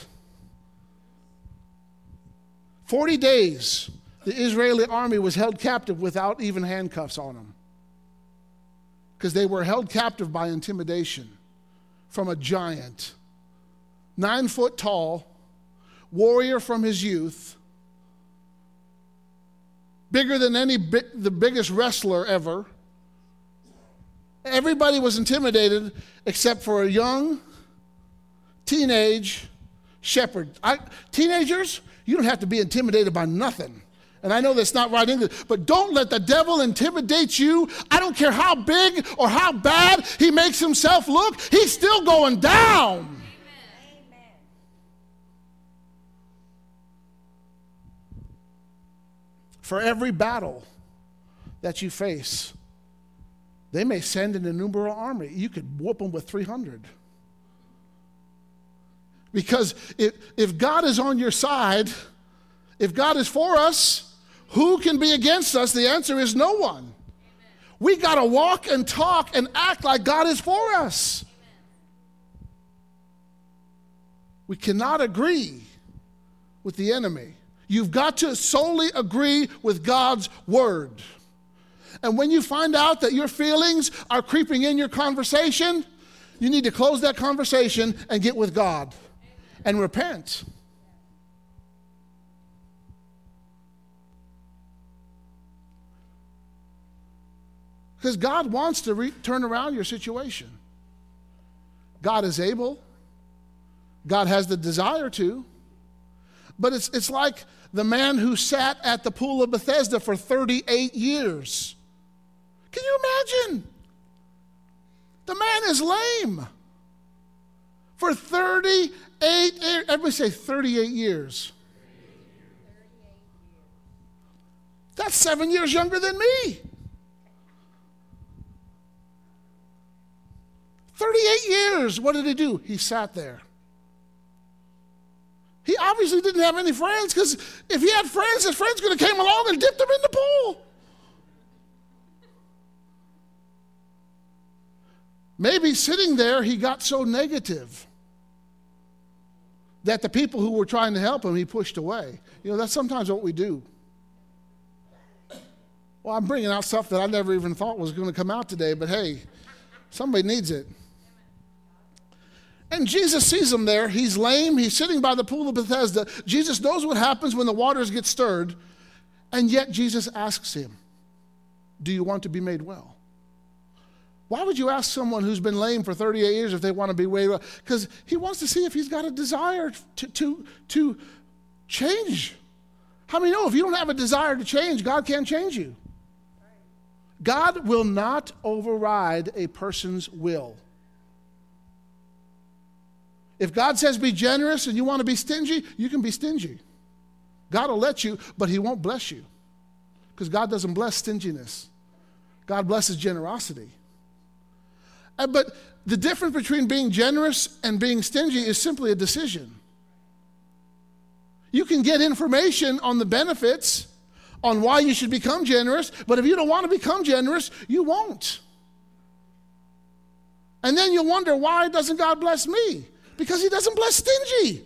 Forty days, the Israeli army was held captive without even handcuffs on them, because they were held captive by intimidation from a giant, nine foot tall, warrior from his youth, bigger than any bi- the biggest wrestler ever. Everybody was intimidated except for a young teenage shepherd. I, teenagers, you don't have to be intimidated by nothing. And I know that's not right English, but don't let the devil intimidate you. I don't care how big or how bad he makes himself look, he's still going down. Amen. For every battle that you face, they may send an innumerable army. You could whoop them with three hundred. Because if, if God is on your side, if God is for us, who can be against us? The answer is no one. Amen. We got to walk and talk and act like God is for us. Amen. We cannot agree with the enemy. You've got to solely agree with God's word. And when you find out that your feelings are creeping in your conversation, you need to close that conversation and get with God. Amen. And repent. Because God wants to re- turn around your situation. God is able. God has the desire to. But it's, it's like the man who sat at the pool of Bethesda for thirty-eight years. Can you imagine? The man is lame. For thirty-eight years. Everybody say thirty-eight years. That's seven years younger than me. thirty-eight years. What did he do? He sat there. He obviously didn't have any friends, because if he had friends, his friends could have came along and dipped him in the pool. Maybe sitting there, he got so negative that the people who were trying to help him, he pushed away. You know, that's sometimes what we do. Well, I'm bringing out stuff that I never even thought was going to come out today, but hey, somebody needs it. And Jesus sees him there. He's lame. He's sitting by the pool of Bethesda. Jesus knows what happens when the waters get stirred. And yet Jesus asks him, do you want to be made well? Why would you ask someone who's been lame for thirty-eight years if they want to be made well? Because he wants to see if he's got a desire to, to, to change. How many know if you don't have a desire to change, God can't change you? God will not override a person's will. If God says be generous and you want to be stingy, you can be stingy. God will let you, but he won't bless you. Because God doesn't bless stinginess. God blesses generosity. Uh, but the difference between being generous and being stingy is simply a decision. You can get information on the benefits, on why you should become generous, but if you don't want to become generous, you won't. And then you'll wonder, why doesn't God bless me? Because he doesn't bless stingy.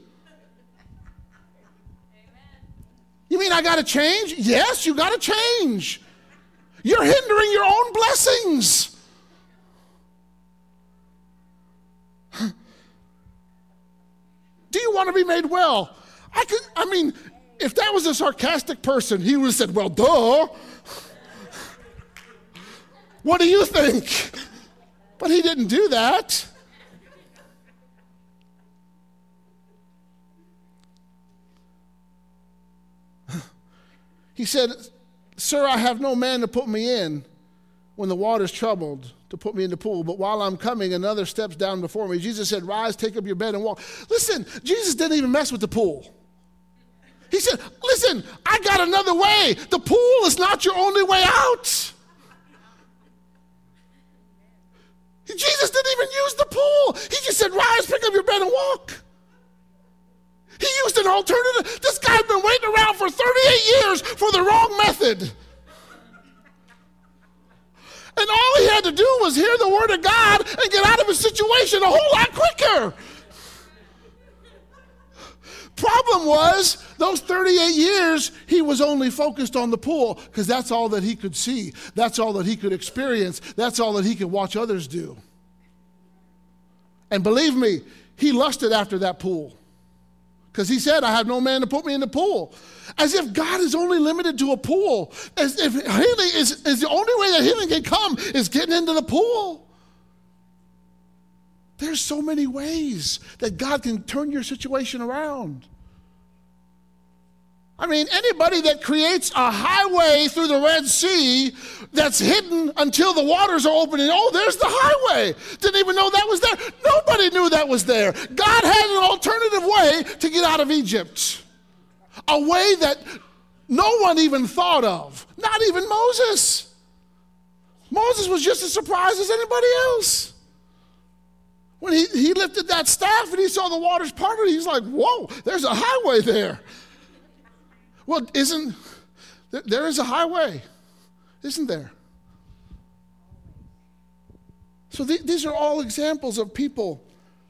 You mean I got to change? Yes, you got to change. You're hindering your own blessings. Do you want to be made well? I could, I mean, if that was a sarcastic person, he would have said, well, duh. What do you think? But he didn't do that. He said, sir, I have no man to put me in when the water's troubled, to put me in the pool. But while I'm coming, another steps down before me. Jesus said, rise, take up your bed and walk. Listen, Jesus didn't even mess with the pool. He said, listen, I got another way. The pool is not your only way out. Jesus didn't even use the pool. He just said, rise, pick up your bed and walk. He used an alternative. This guy had been waiting around for thirty-eight years for the wrong method. And all he had to do was hear the word of God and get out of his situation a whole lot quicker. Problem was, those thirty-eight years, he was only focused on the pool because that's all that he could see. That's all that he could experience. That's all that he could watch others do. And believe me, he lusted after that pool because he said, I have no man to put me in the pool. As if God is only limited to a pool. As if healing is, is the only way that healing can come is getting into the pool. There's so many ways that God can turn your situation around. I mean, anybody that creates a highway through the Red Sea that's hidden until the waters are open, and oh, there's the highway. Didn't even know that was there. Nobody knew that was there. God had an alternative way to get out of Egypt. A way that no one even thought of. Not even Moses. Moses was just as surprised as anybody else. When he, he lifted that staff and he saw the waters parted, he's like, whoa, there's a highway there. Well, isn't, there, there is a highway, isn't there? So th- these are all examples of people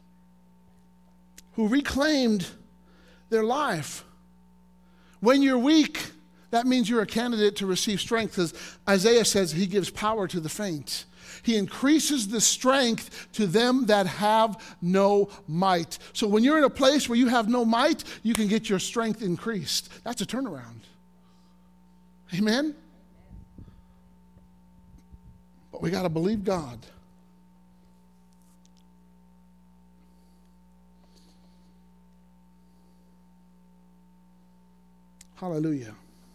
who reclaimed their life. When you're weak, that means you're a candidate to receive strength, because Isaiah says he gives power to the faint. He increases the strength to them that have no might. So when you're in a place where you have no might, you can get your strength increased. That's a turnaround. Amen? But we got to believe God. Hallelujah.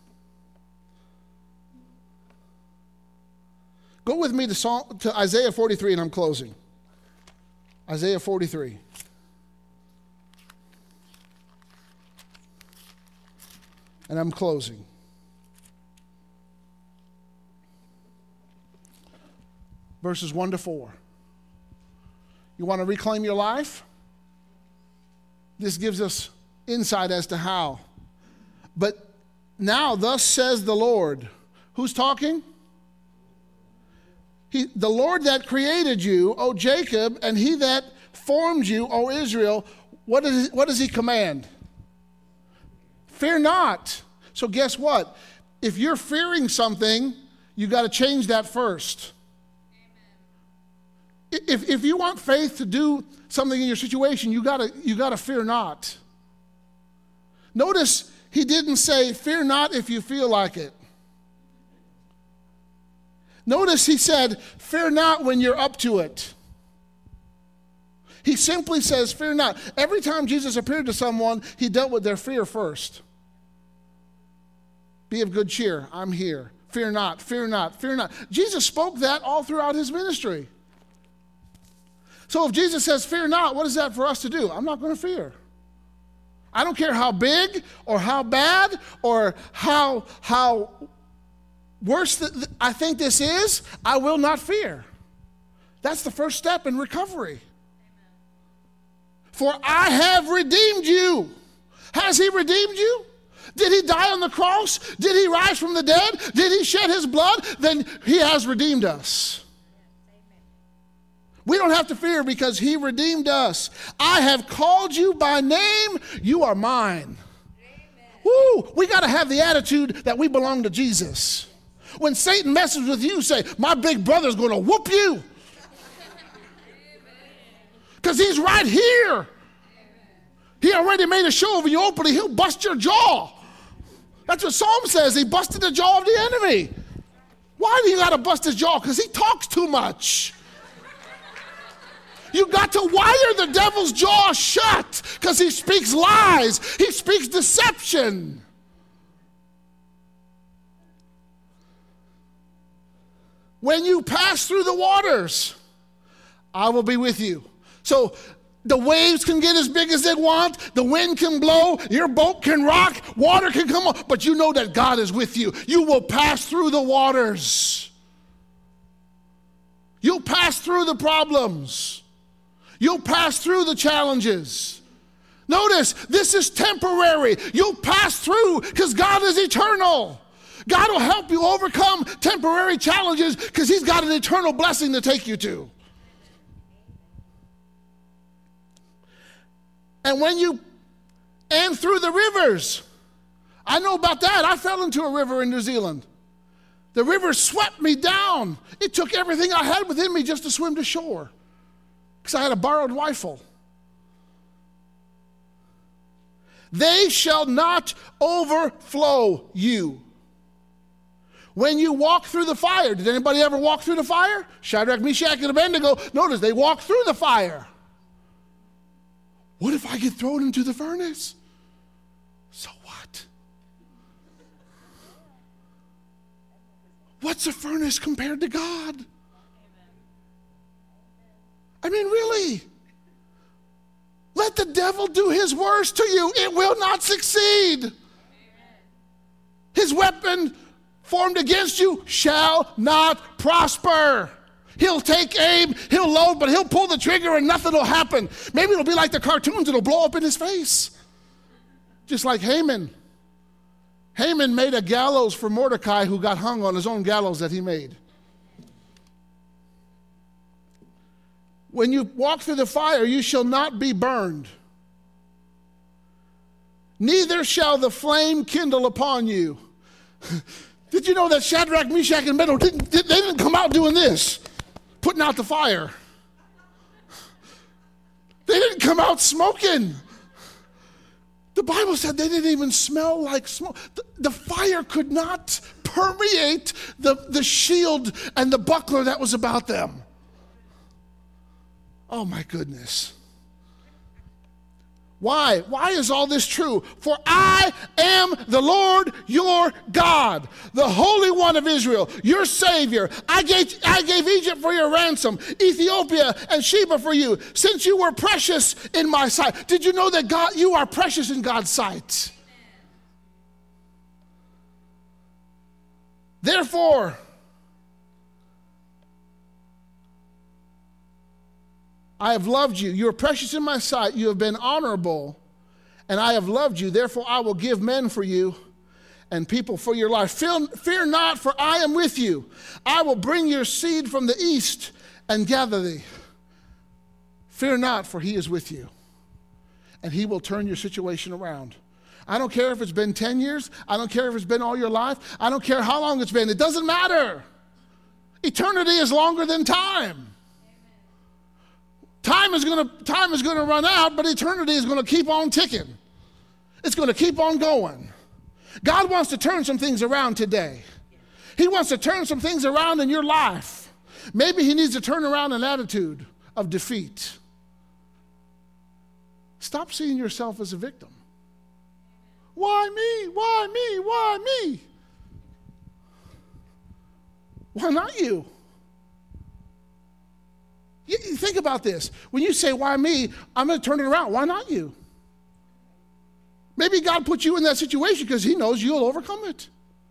Go with me to, Psalm, to Isaiah forty-three, and I'm closing. Isaiah forty-three. And I'm closing. Verses one to four. You want to reclaim your life? This gives us insight as to how. But now, thus says the Lord. Who's talking? He, the Lord that created you, O Jacob, and he that formed you, O Israel, what, is, what does he command? Fear not. So guess what? If you're fearing something, you got to change that first. Amen. If, if you want faith to do something in your situation, you got to you got to fear not. Notice he didn't say, fear not if you feel like it. Notice he said, fear not when you're up to it. He simply says, fear not. Every time Jesus appeared to someone, he dealt with their fear first. Be of good cheer. I'm here. Fear not, fear not, fear not. Jesus spoke that all throughout his ministry. So if Jesus says, fear not, what is that for us to do? I'm not going to fear. I don't care how big or how bad or how, how worse th- th- I think this is, I will not fear. That's the first step in recovery. For I have redeemed you. Has he redeemed you? Did he die on the cross? Did he rise from the dead? Did he shed his blood? Then he has redeemed us. We don't have to fear because he redeemed us. I have called you by name. You are mine. Woo! We got to have the attitude that we belong to Jesus. When Satan messes with you, say, my big brother's going to whoop you. Because he's right here. He already made a show of you openly. He'll bust your jaw. That's what Psalm says. He busted the jaw of the enemy. Why do you got to bust his jaw? Because he talks too much. You got to wire the devil's jaw shut because he speaks lies. He speaks deception. When you pass through the waters, I will be with you. So the waves can get as big as they want. The wind can blow. Your boat can rock. Water can come on. But you know that God is with you. You will pass through the waters. You'll pass through the problems. You'll pass through the challenges. Notice, this is temporary. You'll pass through because God is eternal. God will help you overcome temporary challenges because he's got an eternal blessing to take you to. And when you, and through the rivers. I know about that. I fell into a river in New Zealand. The river swept me down. It took everything I had within me just to swim to shore. Because I had a borrowed rifle. They shall not overflow you. When you walk through the fire, did anybody ever walk through the fire? Shadrach, Meshach, and Abednego, notice they walked through the fire. What if I get thrown into the furnace? So what? What's a furnace compared to God? I mean, really? Let the devil do his worst to you. It will not succeed. Amen. His weapon formed against you shall not prosper. He'll take aim, he'll load, but he'll pull the trigger and nothing will happen. Maybe it'll be like the cartoons, it'll blow up in his face. Just like Haman. Haman made a gallows for Mordecai who got hung on his own gallows that he made. When you walk through the fire, you shall not be burned. Neither shall the flame kindle upon you. Did you know that Shadrach, Meshach, and Abednego didn't, they didn't come out doing this, putting out the fire. They didn't come out smoking. The Bible said they didn't even smell like smoke. The, the fire could not permeate the, the shield and the buckler that was about them. Oh my goodness. Why? Why is all this true? For I am the Lord your God, the Holy One of Israel, your Savior. I gave, I gave Egypt for your ransom, Ethiopia and Sheba for you, since you were precious in my sight. Did you know that God, you are precious in God's sight? Therefore, I have loved you. You are precious in my sight. You have been honorable, and I have loved you. Therefore, I will give men for you and people for your life. Fear, fear not, for I am with you. I will bring your seed from the east and gather thee. Fear not, for he is with you, and he will turn your situation around. I don't care if it's been ten years. I don't care if it's been all your life. I don't care how long it's been. It doesn't matter. Eternity is longer than time. Time is going to time is going to run out, but eternity is going to keep on ticking. It's going to keep on going. God wants to turn some things around today. He wants to turn some things around in your life. Maybe he needs to turn around an attitude of defeat. Stop seeing yourself as a victim. Why me? Why me? Why me? Why not you? You, you think about this. When you say, why me? I'm going to turn it around. Why not you? Maybe God put you in that situation because he knows you'll overcome it.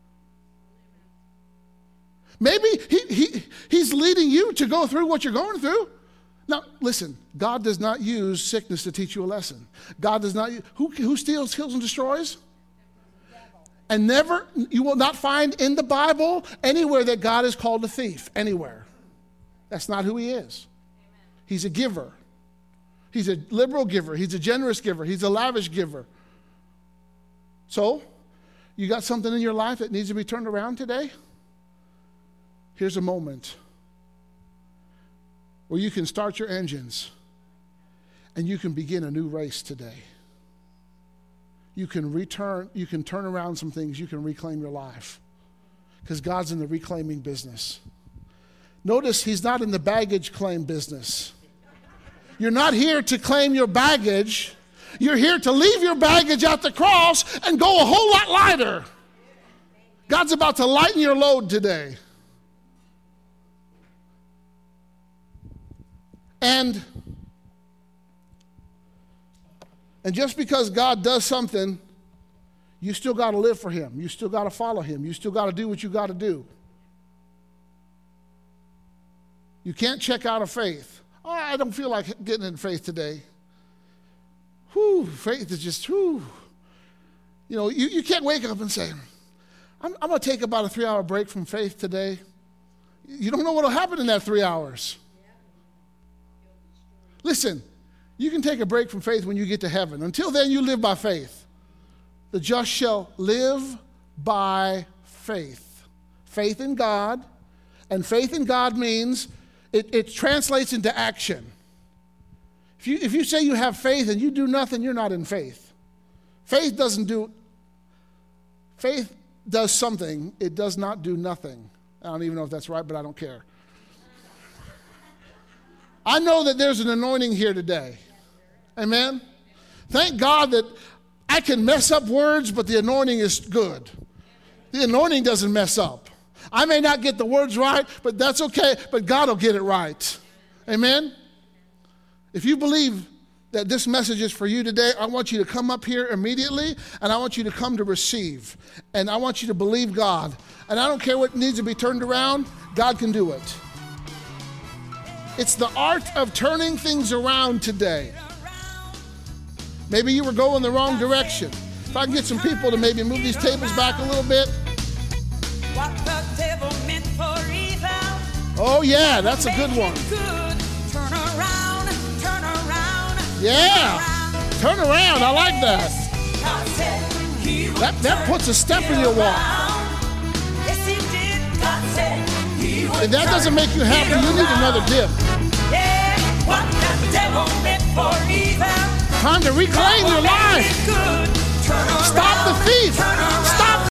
Maybe he, he, he's leading you to go through what you're going through. Now, listen, God does not use sickness to teach you a lesson. God does not, who, who steals, kills, and destroys? And never, you will not find in the Bible anywhere that God is called a thief, anywhere. That's not who he is. He's a giver. He's a liberal giver. He's a generous giver. He's a lavish giver. So, you got something in your life that needs to be turned around today? Here's a moment where you can start your engines and you can begin a new race today. You can return, you can turn around some things, you can reclaim your life. Because God's in the reclaiming business. Notice he's not in the baggage claim business. You're not here to claim your baggage. You're here to leave your baggage at the cross and go a whole lot lighter. God's about to lighten your load today. And, and just because God does something, you still got to live for him. You still got to follow him. You still got to do what you got to do. You can't check out of faith. Oh, I don't feel like getting in faith today. Whew, faith is just, whew. You know, you, you can't wake up and say, I'm, I'm going to take about a three-hour break from faith today. You don't know what will happen in that three hours. Listen, you can take a break from faith when you get to heaven. Until then, you live by faith. The just shall live by faith. Faith in God. And faith in God means it, it translates into action. If you, if you say you have faith and you do nothing, you're not in faith. Faith doesn't do, faith does something. It does not do nothing. I don't even know if that's right, but I don't care. I know that there's an anointing here today. Amen? Thank God that I can mess up words, but the anointing is good. The anointing doesn't mess up. I may not get the words right, but that's okay, but God will get it right. Amen? If you believe that this message is for you today, I want you to come up here immediately, and I want you to come to receive. And I want you to believe God. And I don't care what needs to be turned around, God can do it. It's the art of turning things around today. Maybe you were going the wrong direction. If I can get some people to maybe move these tables back a little bit. What the devil meant for evil. Oh yeah, that's a good one. Turn around, turn around. Yeah, turn around. I like that. That that puts a step in your walk. If that doesn't make you happy, you need another dip. Yeah, what the devil meant for evil. Time to reclaim your life. Stop the thief.